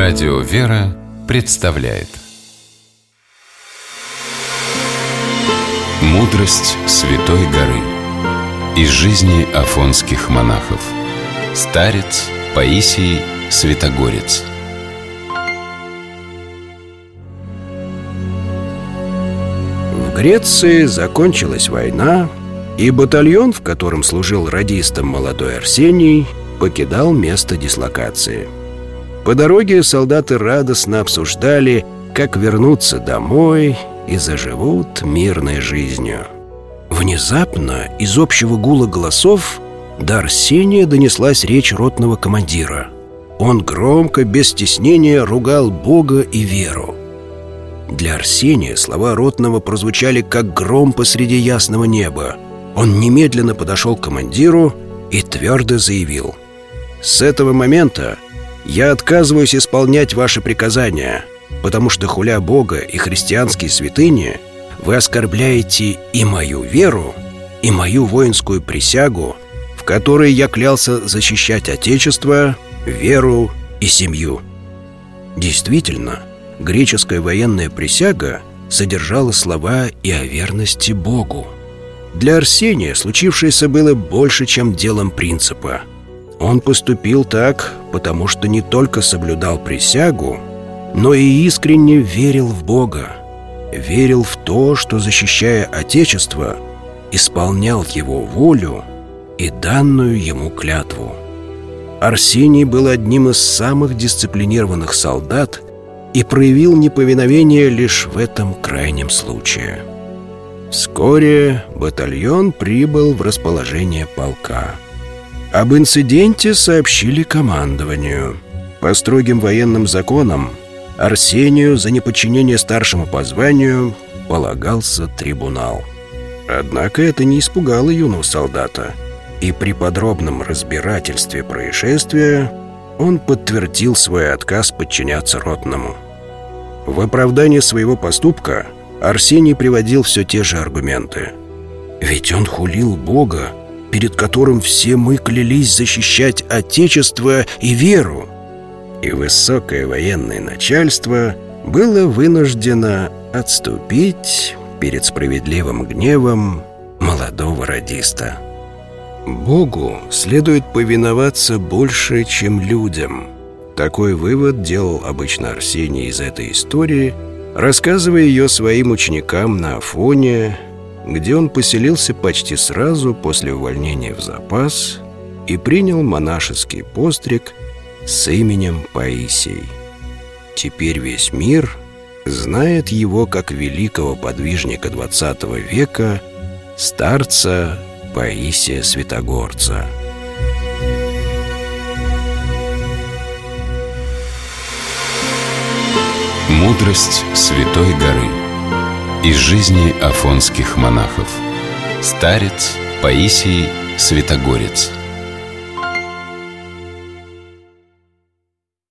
Радио «Вера» представляет «Мудрость Святой горы» из жизни афонских монахов. Старец Паисий Святогорец. В Греции закончилась война, и батальон, в котором служил радистом молодой Арсений, покидал место дислокации. По дороге солдаты радостно обсуждали, как вернуться домой и заживут мирной жизнью. Внезапно из общего гула голосов до Арсения донеслась речь ротного командира. Он громко, без стеснения ругал Бога и веру. Для Арсения слова ротного прозвучали, как гром посреди ясного неба. Он немедленно подошел к командиру и твердо заявил: «С этого момента я отказываюсь исполнять ваши приказания, потому что, хуля Бога и христианские святыни, вы оскорбляете и мою веру, и мою воинскую присягу, в которой я клялся защищать Отечество, веру и семью». Действительно, греческая военная присяга содержала слова и о верности Богу. Для Арсения случившееся было больше, чем делом принципа. Он поступил так, потому что не только соблюдал присягу, но и искренне верил в Бога. Верил в то, что, защищая Отечество, исполнял Его волю и данную Ему клятву. Арсений был одним из самых дисциплинированных солдат и проявил неповиновение лишь в этом крайнем случае. Вскоре батальон прибыл в расположение полка. Об инциденте сообщили командованию. По строгим военным законам Арсению за неподчинение старшему по званию полагался трибунал. Однако это не испугало юного солдата, и при подробном разбирательстве происшествия он подтвердил свой отказ подчиняться ротному. В оправдание своего поступка Арсений приводил все те же аргументы. Ведь он хулил Бога, перед которым все мы клялись защищать Отечество и веру. И высокое военное начальство было вынуждено отступить перед справедливым гневом молодого радиста. Богу следует повиноваться больше, чем людям. Такой вывод делал обычно Арсений из этой истории, рассказывая ее своим ученикам на Афоне, где он поселился почти сразу после увольнения в запас и принял монашеский постриг с именем Паисий. Теперь весь мир знает его как великого подвижника XX века, старца Паисия Святогорца. Мудрость Святой горы из жизни афонских монахов. Старец Паисий Святогорец.